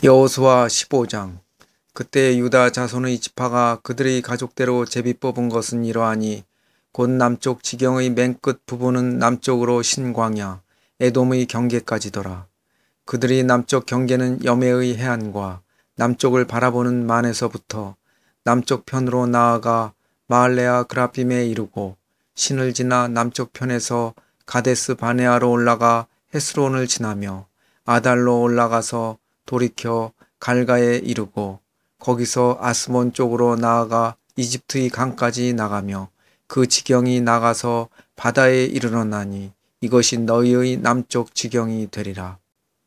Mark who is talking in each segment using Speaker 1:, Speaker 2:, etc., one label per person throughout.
Speaker 1: 여호수아 15장. 그때 유다 자손의 지파가 그들의 가족대로 제비 뽑은 것은 이러하니 곧 남쪽 지경의 맨 끝 부분은 남쪽으로 신광야 에돔의 경계까지더라. 그들이 남쪽 경계는 여매의 해안과 남쪽을 바라보는 만에서부터 남쪽 편으로 나아가 마할레아 그라빔에 이르고 신을 지나 남쪽 편에서 가데스 바네아로 올라가 헤스론을 지나며 아달로 올라가서 돌이켜 갈가에 이르고 거기서 아스몬 쪽으로 나아가 이집트의 강까지 나가며 그 지경이 나가서 바다에 이르러나니 이것이 너희의 남쪽 지경이 되리라.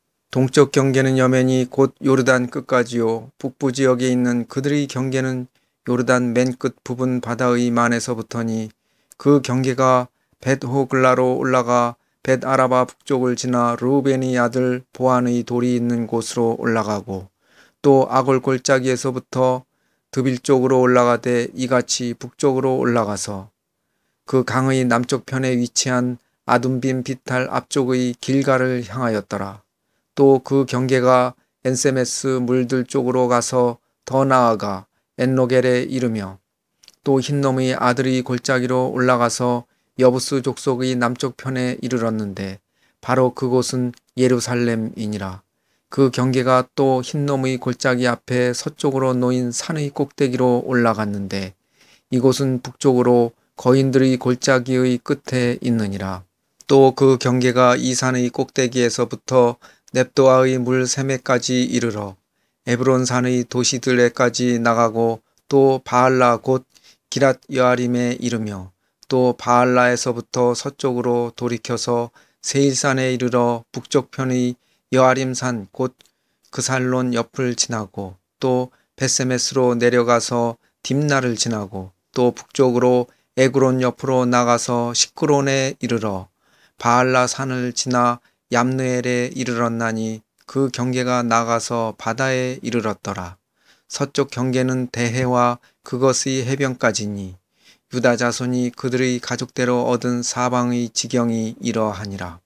Speaker 1: 동쪽 경계는 여맨이 곧 요르단 끝까지요, 북부 지역에 있는 그들의 경계는 요르단 맨 끝 부분 바다의 만에서부터니 그 경계가 벳호글라로 올라가 벳아라바 북쪽을 지나 르우벤의 아들 보안의 돌이 있는 곳으로 올라가고 또 아골 골짜기에서부터 드빌 쪽으로 올라가되 이같이 북쪽으로 올라가서 그 강의 남쪽 편에 위치한 아둠빔 비탈 앞쪽의 길가를 향하였더라. 또 그 경계가 엔세메스 물들 쪽으로 가서 더 나아가 엔로겔에 이르며 또 흰놈의 아들의 골짜기로 올라가서 여부스 족속의 남쪽 편에 이르렀는데 바로 그곳은 예루살렘이니라. 그 경계가 또 흰놈의 골짜기 앞에 서쪽으로 놓인 산의 꼭대기로 올라갔는데 이곳은 북쪽으로 거인들의 골짜기의 끝에 있느니라. 또 그 경계가 이 산의 꼭대기에서부터 넵도아의 물 세메까지 이르러 에브론 산의 도시들에까지 나가고 또 바알라 곧 기랏 여아림에 이르며 또 바알라에서부터 서쪽으로 돌이켜서 세일산에 이르러 북쪽 편의 여아림산 곧 그살론 옆을 지나고 또 베세메스로 내려가서 딥나를 지나고 또 북쪽으로 에그론 옆으로 나가서 시크론에 이르러 바알라 산을 지나 얌느엘에 이르렀나니 그 경계가 나가서 바다에 이르렀더라. 서쪽 경계는 대해와 그것의 해변까지니 유다 자손이 그들의 가족대로 얻은 사방의 지경이 이러하니라.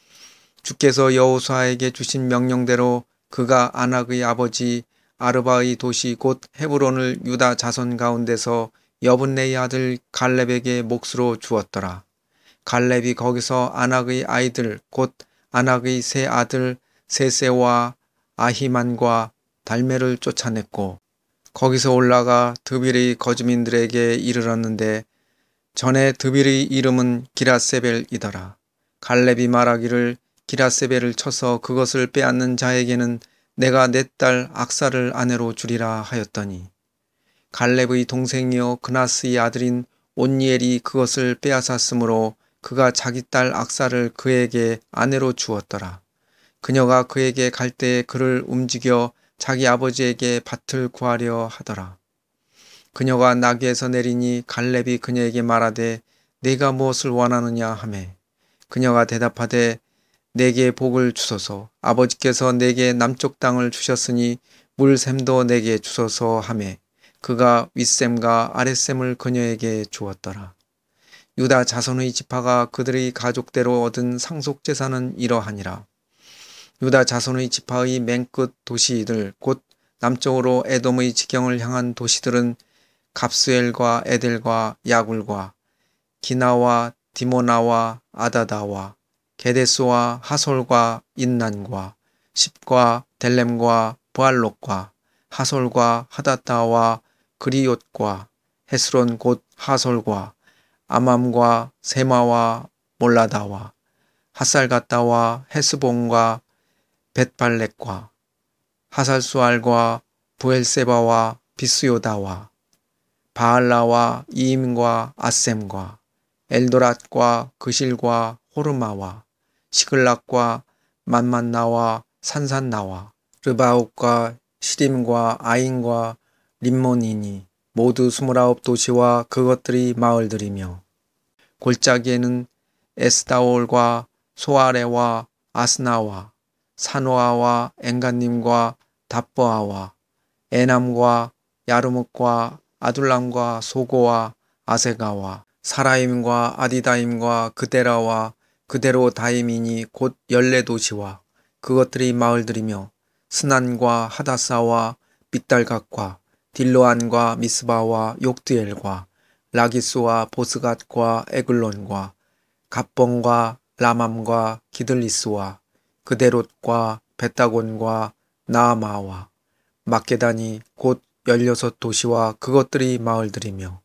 Speaker 1: 주께서 여호수아에게 주신 명령대로 그가 아낙의 아버지 아르바의 도시 곧 헤브론을 유다 자손 가운데서 여분네의 아들 갈렙에게 몫으로 주었더라. 갈렙이 거기서 아낙의 아이들 곧 아낙의 세 아들 세세와 아히만과 달메를 쫓아냈고 거기서 올라가 드빌의 거주민들에게 이르렀는데 전에 드빌의 이름은 기라세벨이더라. 갈렙이 말하기를 기라세벨을 쳐서 그것을 빼앗는 자에게는 내가 내 딸 악사를 아내로 주리라 하였더니 갈렙의 동생이요 그나스의 아들인 온니엘이 그것을 빼앗았으므로 그가 자기 딸 악사를 그에게 아내로 주었더라. 그녀가 그에게 갈 때에 그를 움직여 자기 아버지에게 밭을 구하려 하더라. 그녀가 나귀에서 내리니 갈렙이 그녀에게 말하되 네가 무엇을 원하느냐 하매 그녀가 대답하되 내게 복을 주소서 아버지께서 내게 남쪽 땅을 주셨으니 물샘도 내게 주소서 하매 그가 윗샘과 아랫샘을 그녀에게 주었더라. 유다 자손의 지파가 그들의 가족대로 얻은 상속재산은 이러하니라. 유다 자손의 지파의 맨 끝 도시들 곧 남쪽으로 에돔의 지경을 향한 도시들은 갑스엘과 에델과 야굴과 기나와 디모나와 아다다와 게데스와 하솔과 인난과 십과 델렘과 부알롯과 하솔과 하다타와 그리옷과 헤스론 곧 하솔과 아맘과 세마와 몰라다와 하살가다와 헤스본과 벳발렉과 하살수알과 부엘세바와 비스요다와 바알라와 이임과 아셈과 엘도랏과 그실과 호르마와 시글락과 만만나와 산산나와 르바옥과 시림과 아인과 림몬이니 모두 29도시와 그것들이 마을들이며 골짜기에는 에스다올과 소아레와 아스나와 사노아와 엔간님과 답보아와 에남과 야르묵과 아둘람과 소고와 아세가와 사라임과 아디다임과 그데라와 그데로다임이니 곧 14도시와 그것들이 마을들이며 스난과 하다사와 믹달갓과 딜로안과 미스바와 욕드엘과 라기스와 보스갓과 에글론과 갑봉과 라맘과 기들리스와 그데롯과 베타곤과 나아마와 막게다니 곧 16도시와 그것들이 마을들이며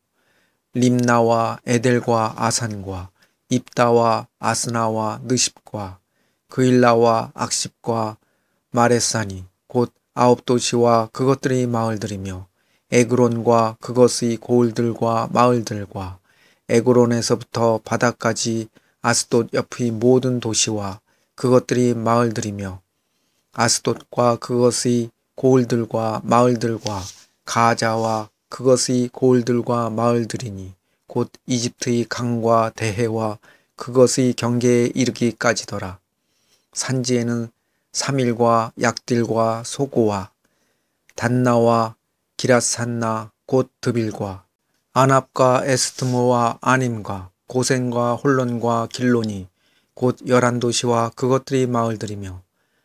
Speaker 1: 림나와 에델과 아산과 입다와 아스나와 느십과 그일라와 악십과 마레사니 곧 9도시와 그것들이 마을들이며 에그론과 그것의 고을들과 마을들과 에그론에서부터 바다까지 아스돗 옆의 모든 도시와 그것들이 마을들이며 아스돗과 그것의 고을들과 마을들과 가자와 그것의 고을들과 마을들이니 곧 이집트의 강과 대해와 그것의 경계에 이르기까지더라. 산지에는 사밀과 약딜과 소고와 단나와 기랏산나 곧 드빌과 아납과 에스트모와 아님과 고센과 홀론과 길론이 곧 11도시와 그것들이 마을들이며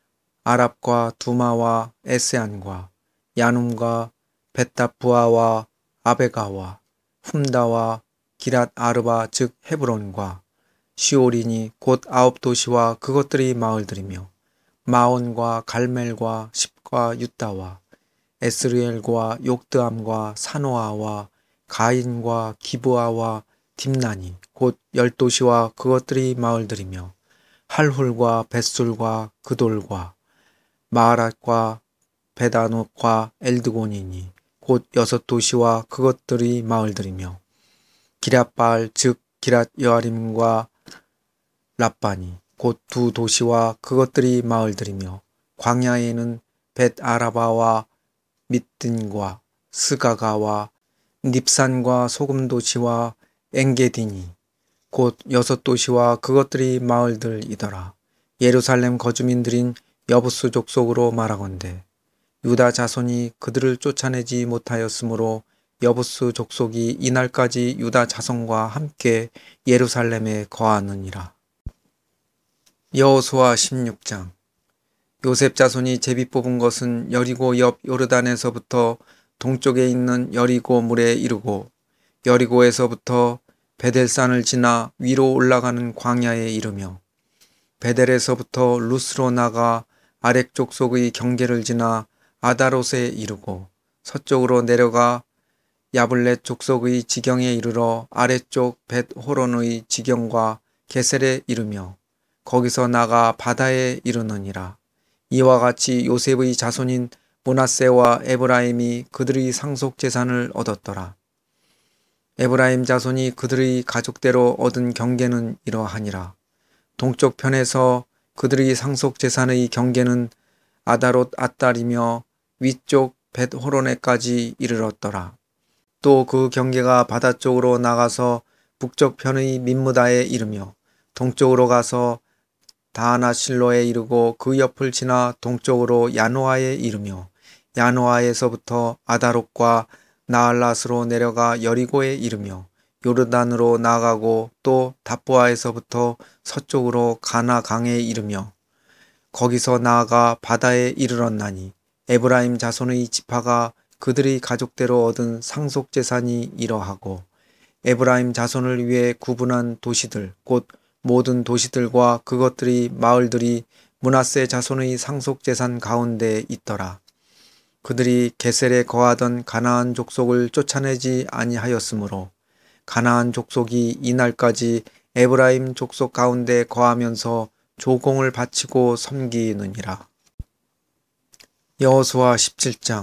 Speaker 1: 아랍과 두마와 에세안과 야눔과 벳다부아와 아베가와 훔다와 기랏 아르바 즉 헤브론과 시오린이 곧 9도시와 그것들이 마을들이며 마온과 갈멜과 십과 유다와 에스르엘과 욕드암과 사노아와 가인과 기브아와 딥나니 곧 10도시와 그것들이 마을들이며 할훌과 벳술과 그돌과 마하랏과 베다노과 엘드곤이니 곧 6도시와 그것들이 마을들이며 기랏바알 즉 기랏 여아림과 랍바니 곧 2도시와 그것들이 마을들이며 광야에는 벳 아라바와 밑딘과 스가가와 닙산과 소금도시와 엥게디니 곧 6도시와 그것들이 마을들이더라. 예루살렘 거주민들인 여부스 족속으로 말하건대 유다 자손이 그들을 쫓아내지 못하였으므로 여부스 족속이 이날까지 유다 자손과 함께 예루살렘에 거하느니라. 여호수아 16장. 요셉 자손이 제비 뽑은 것은 여리고 옆 요르단에서부터 동쪽에 있는 여리고 물에 이르고 여리고에서부터 베델산을 지나 위로 올라가는 광야에 이르며 베델에서부터 루스로 나가 아렉 족속의 경계를 지나 아다롯에 이르고 서쪽으로 내려가 야블렛 족속의 지경에 이르러 아래쪽 벳호론의 지경과 게셀에 이르며 거기서 나가 바다에 이르느니라. 이와 같이 요셉의 자손인 므낫세와 에브라임이 그들의 상속 재산을 얻었더라. 에브라임 자손이 그들의 가족대로 얻은 경계는 이러하니라. 동쪽 편에서 그들의 상속 재산의 경계는 아다롯 앗달이며 위쪽 벳호론에까지 이르렀더라. 또 그 경계가 바다 쪽으로 나가서 북쪽 편의 민무다에 이르며 동쪽으로 가서 다하나실로에 이르고 그 옆을 지나 동쪽으로 야노아에 이르며 야노아에서부터 아다롯과 나알랏으로 내려가 여리고에 이르며 요르단으로 나아가고 또 답보아에서부터 서쪽으로 가나 강에 이르며 거기서 나아가 바다에 이르렀나니 에브라임 자손의 지파가 그들의 가족대로 얻은 상속 재산이 이러하고 에브라임 자손을 위해 구분한 도시들 곧 모든 도시들과 그것들이 마을들이 므낫세 자손의 상속 재산 가운데 있더라. 그들이 게셀에 거하던 가나안 족속을 쫓아내지 아니하였으므로 가나안 족속이 이날까지 에브라임 족속 가운데 거하면서 조공을 바치고 섬기느니라. 여호수아 17장.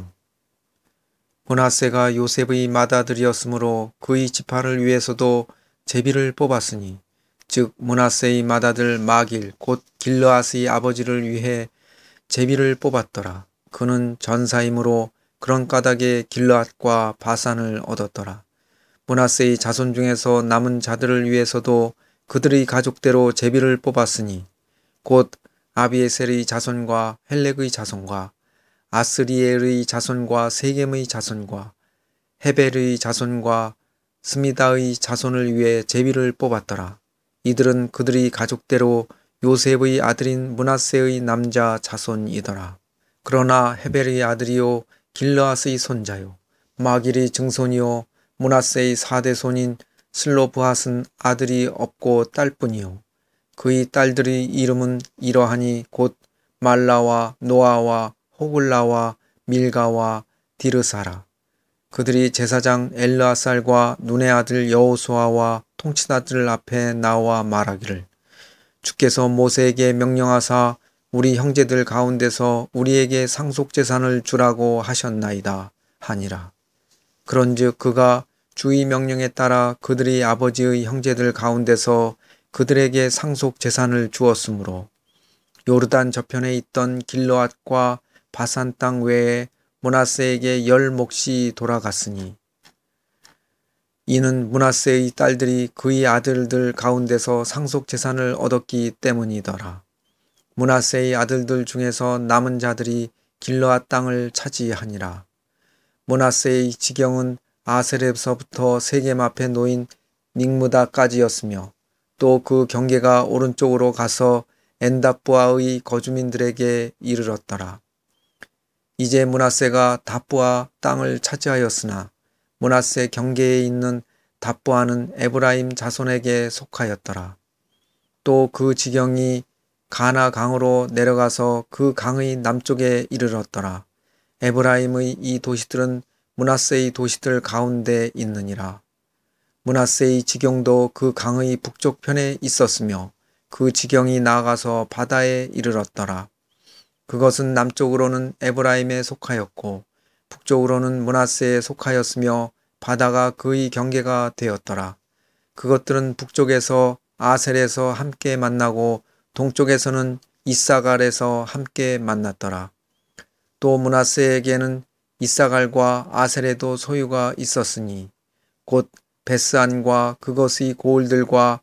Speaker 1: 므낫세가 요셉의 맏아들이었으므로 그의 지파를 위해서도 제비를 뽑았으니 즉 므낫세의 맏아들 마길 곧 길르앗의 아버지를 위해 제비를 뽑았더라. 그는 전사이므로 그런 까닭에 길르앗과 바산을 얻었더라. 므낫세의 자손 중에서 남은 자들을 위해서도 그들의 가족대로 제비를 뽑았으니 곧 아비에셀의 자손과 헬렉의 자손과 아스리엘의 자손과 세겜의 자손과 헤벨의 자손과 스미다의 자손을 위해 제비를 뽑았더라. 이들은 그들의 가족대로 요셉의 아들인 므낫세의 남자 자손이더라. 그러나 헤벨의 아들이요 길르앗의 손자요 마길의 증손이요 므낫세의 4대 손인 슬로브핫은 아들이 없고 딸뿐이요 그의 딸들의 이름은 이러하니 곧 말라와 노아와 호글라와 밀가와 디르사라. 그들이 제사장 엘르아살과 눈의 아들 여호수아와 통치자들 앞에 나와 말하기를 주께서 모세에게 명령하사 우리 형제들 가운데서 우리에게 상속재산을 주라고 하셨나이다 하니라. 그런즉 그가 주의 명령에 따라 그들의 아버지의 형제들 가운데서 그들에게 상속재산을 주었으므로 요르단 저편에 있던 길르앗과 바산 땅 외에 므낫세에게 10몫이 돌아갔으니 이는 므낫세의 딸들이 그의 아들들 가운데서 상속재산을 얻었기 때문이더라. 므낫세의 아들들 중에서 남은 자들이 길르앗 땅을 차지하니라. 므낫세의 지경은 아셀에서부터 세겜 앞에 놓인 닉무다까지였으며 또 그 경계가 오른쪽으로 가서 엔답부아의 거주민들에게 이르렀더라. 이제 므낫세가 답부아 땅을 차지하였으나 므낫세 경계에 있는 답부아는 에브라임 자손에게 속하였더라. 또 그 지경이 가나 강으로 내려가서 그 강의 남쪽에 이르렀더라. 에브라임의 이 도시들은 므낫세의 도시들 가운데 있느니라. 므낫세의 지경도 그 강의 북쪽편에 있었으며 그 지경이 나아가서 바다에 이르렀더라. 그것은 남쪽으로는 에브라임에 속하였고 북쪽으로는 므낫세에 속하였으며 바다가 그의 경계가 되었더라. 그것들은 북쪽에서 아셀에서 함께 만나고 동쪽에서는 이사갈에서 함께 만났더라. 또 므낫세에게는 이사갈과 아셀에도 소유가 있었으니 곧 베스안과 그것의 고을들과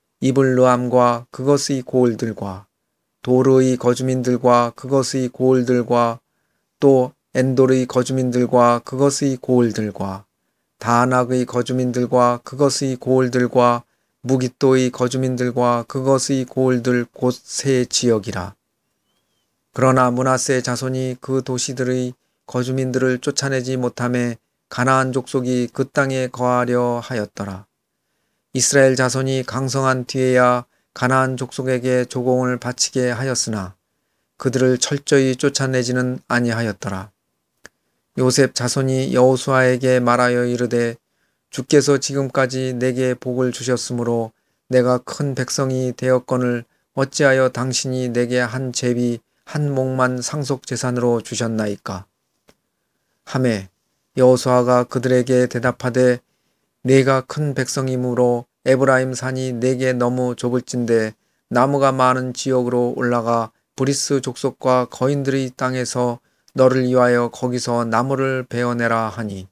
Speaker 1: 이블르함과 그것의 고을들과 도르의 거주민들과 그것의 고을들과 또 엔돌의 거주민들과 그것의 고을들과 다낙의 거주민들과 그것의 고을들과 무깃도의 거주민들과 그것의 고을들 곧 세 지역이라. 그러나 므낫세 자손이 그 도시들의 거주민들을 쫓아내지 못하매 가나안 족속이 그 땅에 거하려 하였더라. 이스라엘 자손이 강성한 뒤에야 가나안 족속에게 조공을 바치게 하였으나 그들을 철저히 쫓아내지는 아니하였더라. 요셉 자손이 여호수아에게 말하여 이르되 주께서 지금까지 내게 복을 주셨으므로 내가 큰 백성이 되었거늘 어찌하여 당신이 내게 한 제비 한 몫만 상속재산으로 주셨나이까? 하매 여호수아가 그들에게 대답하되 내가 큰 백성이므로 에브라임 산이 내게 너무 좁을진데 나무가 많은 지역으로 올라가 브리스 족속과 거인들의 땅에서 너를 위하여 거기서 나무를 베어내라 하니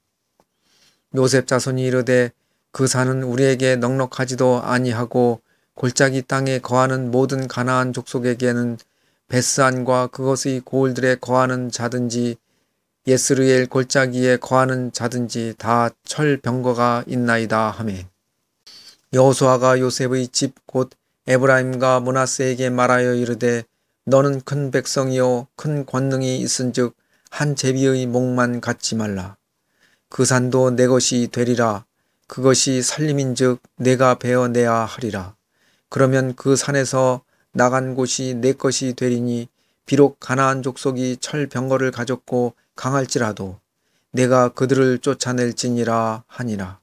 Speaker 1: 요셉 자손이 이르되 그 산은 우리에게 넉넉하지도 아니하고 골짜기 땅에 거하는 모든 가나안 족속에게는 베스안과 그것의 고을들에 거하는 자든지 예스르엘 골짜기에 거하는 자든지 다 철병거가 있나이다 하매 여호수아가 요셉의 집 곧 에브라임과 므낫세에게 말하여 이르되 너는 큰 백성이요 큰 권능이 있은즉 한 제비의 몫만 갖지 말라. 그 산도 내 것이 되리라. 그것이 살림인즉 내가 베어내야 하리라. 그러면 그 산에서 나간 곳이 내 것이 되리니 비록 가나안 족속이 철병거를 가졌고 강할지라도 내가 그들을 쫓아낼지니라 하니라.